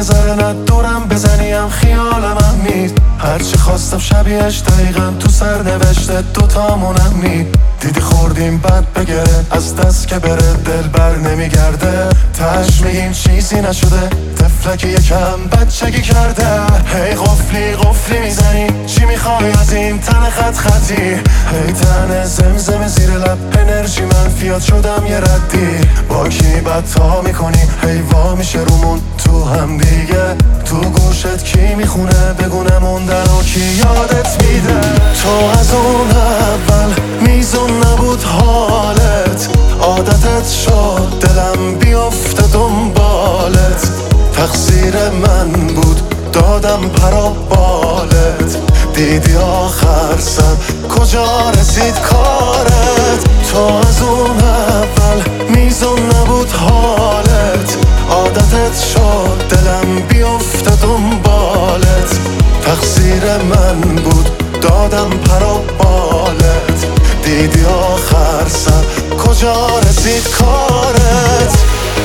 ذره نه دورم بزنیم خیال من مید. هرچی خواستم شبیهش دقیقا تو سر نوشته دوتامونم مید. دیدی خوردیم بد بگره از دست که بره دل بر نمیگرده. تش میگیم چیزی نشده طفلکی یکم بچگی کرده. هی قفلی میزنی چی میخوای از این تن خط خطی. هی تن زمزم زیر لب انرژی منفیات شدم یه ردی. با کی بدتا میکنی هی وا میشه رومون تو هم دیگه. تو گوشت کی میخونه بگونه موندن و کی یادت میده. تو از اون اول میزون نبود حالت. عادتت شد دلم بیفته دنبالت. تقصیر من بود دادم پرا بالت. دیدی آخر سر کجا رسید کارت. تو از اون اول میزون نبود حالت. عادتت شد دلم بیفته دنبالت. تقصیر من بود دادم پرا بالت. دیدی آخر سر کجا رسید کارت.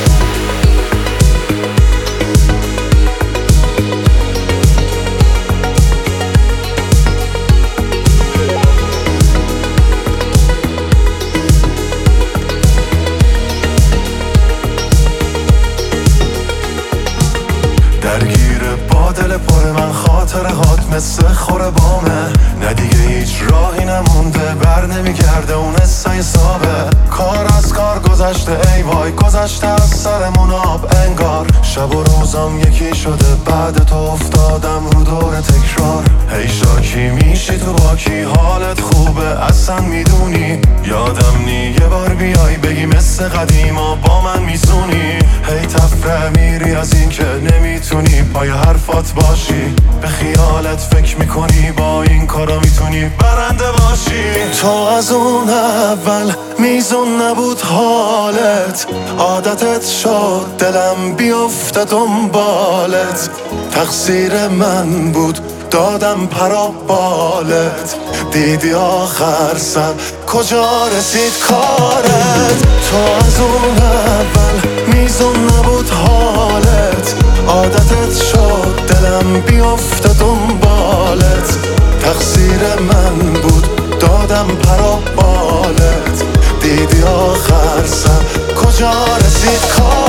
درگیر با دل پر من خاطره هات مثل خوره بامه. نه دیگه هیچ راهی نمونده بر نمیگرده اون حسای سابه. کار از کار گذشته ای وای گذشته از سرمون آب انگار. شب و روزم یکی شده بعد تو افتادم رو دور تکرار. هی شاکی میشی تو با کی حالت خوبه اصلا میدونی. یادم نی یه بار بیای بگی مثل قدیما با من میزونی. هی تفره میری از این که نمیتونی پای حرفات باشی. به خیالت فکر میکنی با این کارا میتونی برنده باشی. تو از اون اول میزون نبود حالت. عادتت شد دلم بیفته دنبالت. تقصیر من بود دادم پرا بالت. دیدی آخر سر کجا رسید کارت. تو از اون اول میزون نبود حالت. عادتت شد دلم بیفته دنبالت. تقصیر من بود دادم پرا بالت. دیدی آخر سر کجا رسید کارت.